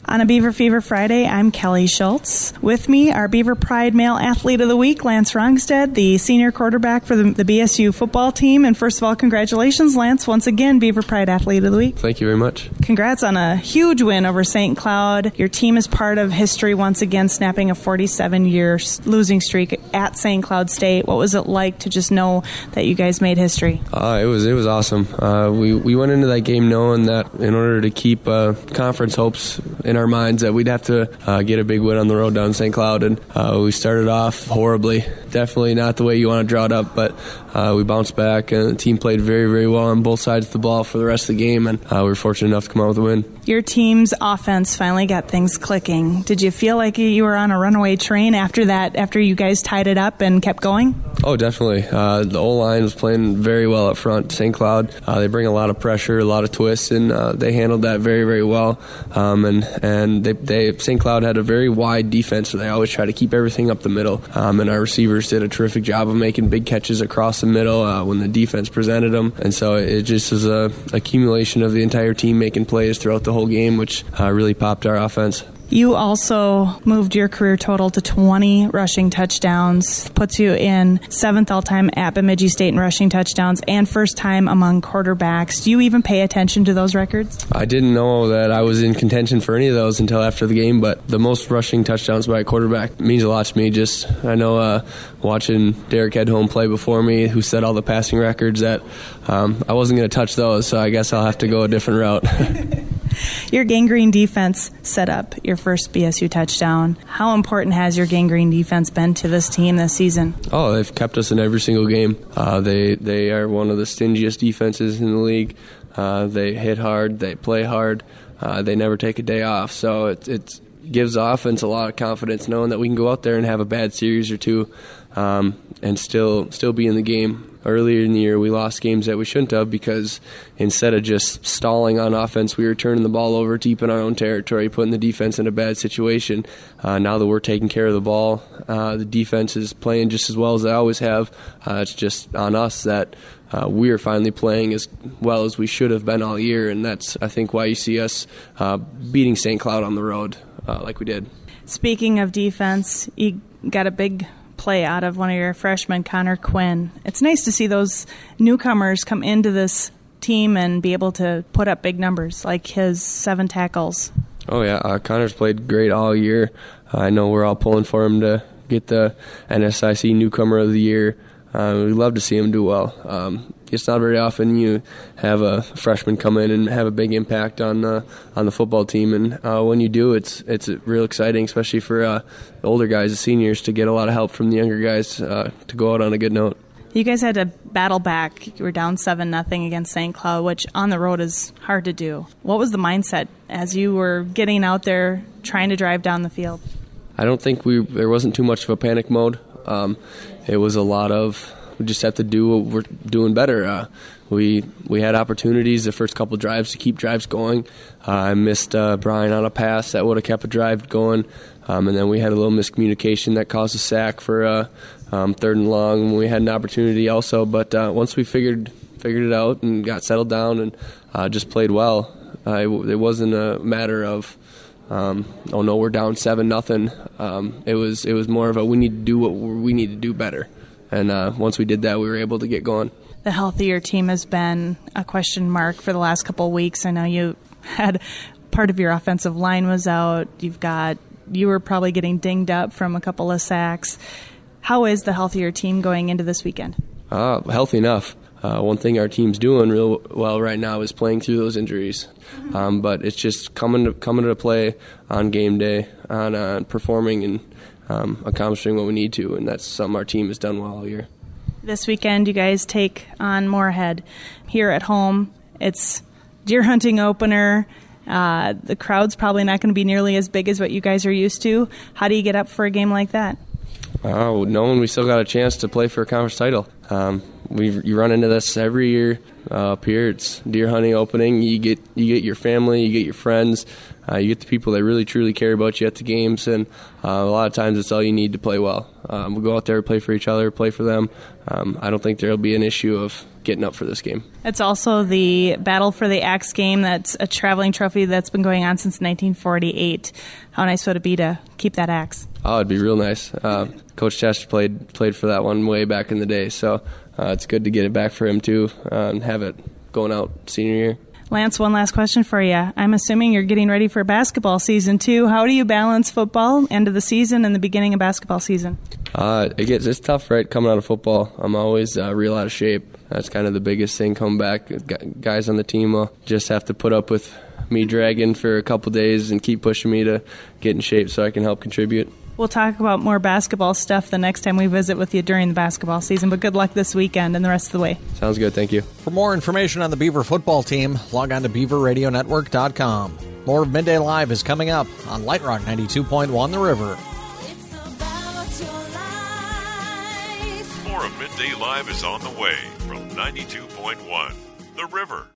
On a Beaver Fever Friday, I'm Kelly Schultz. With me, our Beaver Pride Male Athlete of the Week, Lance Rongstead, the senior quarterback for the BSU football team. And first of all, congratulations, Lance, once again, Beaver Pride Athlete of the Week. Thank you very much. Congrats on a huge win over St. Cloud. Your team is part of history once again, snapping a 47-year losing streak at St. Cloud State. What was it like to just know that you guys made history? It was awesome. We went into that game knowing that in order to keep conference hopes in our minds that we'd have to get a big win on the road down in St. Cloud, and we started off horribly. Definitely not the way you want to draw it up, but we bounced back, and the team played very, very well on both sides of the ball for the rest of the game, and we were fortunate enough to come out with a win. Your team's offense finally got things clicking. Did you feel like you were on a runaway train after that, after you guys tied it up and kept going? Oh, definitely. The O-line was playing very well up front. St. Cloud, they bring a lot of pressure, a lot of twists, and they handled that very, very well. And St. Cloud had a very wide defense, so they always try to keep everything up the middle. And our receivers did a terrific job of making big catches across the middle when the defense presented them. And so it just was a accumulation of the entire team making plays throughout the whole game, which really popped our offense. You also moved your career total to 20 rushing touchdowns, puts you in 7th all-time at Bemidji State in rushing touchdowns and first time among quarterbacks. Do you even pay attention to those records? I didn't know that I was in contention for any of those until after the game, but the most rushing touchdowns by a quarterback means a lot to me. I know watching Derek Edholm play before me, who set all the passing records, that I wasn't going to touch those, so I guess I'll have to go a different route. Your Gangrene defense set up your first BSU touchdown. How important has your Gangrene defense been to this team this season? Oh, they've kept us in every single game. They are one of the stingiest defenses in the league. They hit hard, they play hard, they never take a day off. So it gives the offense a lot of confidence knowing that we can go out there and have a bad series or two and still be in the game. Earlier in the year, we lost games that we shouldn't have because instead of just stalling on offense, we were turning the ball over deep in our own territory, putting the defense in a bad situation. Now that we're taking care of the ball, the defense is playing just as well as they always have. It's just on us that we are finally playing as well as we should have been all year, and that's, I think, why you see us beating St. Cloud on the road like we did. Speaking of defense, you got a big play out of one of your freshmen, Connor Quinn. It's nice to see those newcomers come into this team and be able to put up big numbers, like his 7 tackles. Oh, yeah. Connor's played great all year. I know we're all pulling for him to get the NSIC Newcomer of the Year. We'd love to see him do well. It's not very often you have a freshman come in and have a big impact on the football team, and when you do, it's real exciting, especially for the older guys, the seniors, to get a lot of help from the younger guys to go out on a good note. You guys had to battle back. You were down 7-0 against St. Cloud, which on the road is hard to do. What was the mindset as you were getting out there trying to drive down the field? I don't think there wasn't too much of a panic mode. It was a lot of, we just have to do what we're doing better. We had opportunities the first couple drives to keep drives going. I missed Brian on a pass that would have kept a drive going. And then we had a little miscommunication that caused a sack for 3rd and long. We had an opportunity also, but once we figured it out and got settled down and just played well, it wasn't a matter of, oh no, we're down 7-0. It was more of a, we need to do what we need to do better. And once we did that, we were able to get going. The healthier team has been a question mark for the last couple of weeks. I know you had part of your offensive line was out. You were probably getting dinged up from a couple of sacks. How is the healthier team going into this weekend? Healthy enough. One thing our team's doing real well right now is playing through those injuries. But it's just coming to play on game day, on performing and accomplishing what we need to, and that's something our team has done well all year. This weekend, you guys take on Moorhead here at home. It's deer hunting opener. The crowd's probably not going to be nearly as big as what you guys are used to. How do you get up for a game like that? Knowing we still got a chance to play for a conference title. You run into this every year up here. It's deer hunting opening. You get your family, you get your friends, you get the people that really truly care about you at the games, and a lot of times it's all you need to play well. We'll go out there, play for each other, play for them. I don't think there'll be an issue of getting up for this game. It's also the Battle for the Axe game. That's a traveling trophy that's been going on since 1948. How nice would it be to keep that axe? Oh, it'd be real nice. Coach Chester played for that one way back in the day, so it's good to get it back for him too and have it going out senior year. Lance, one last question for you. I'm assuming you're getting ready for basketball season too. How do you balance football, end of the season, and the beginning of basketball season? It's tough, right, coming out of football. I'm always real out of shape. That's kind of the biggest thing coming back. Guys on the team will just have to put up with me dragging for a couple days and keep pushing me to get in shape so I can help contribute. We'll talk about more basketball stuff the next time we visit with you during the basketball season, but good luck this weekend and the rest of the way. Sounds good. Thank you. For more information on the Beaver football team, log on to BeaverRadioNetwork.com. More of Midday Live is coming up on Light Rock 92.1 The River. More of Midday Live is on the way from 92.1 The River.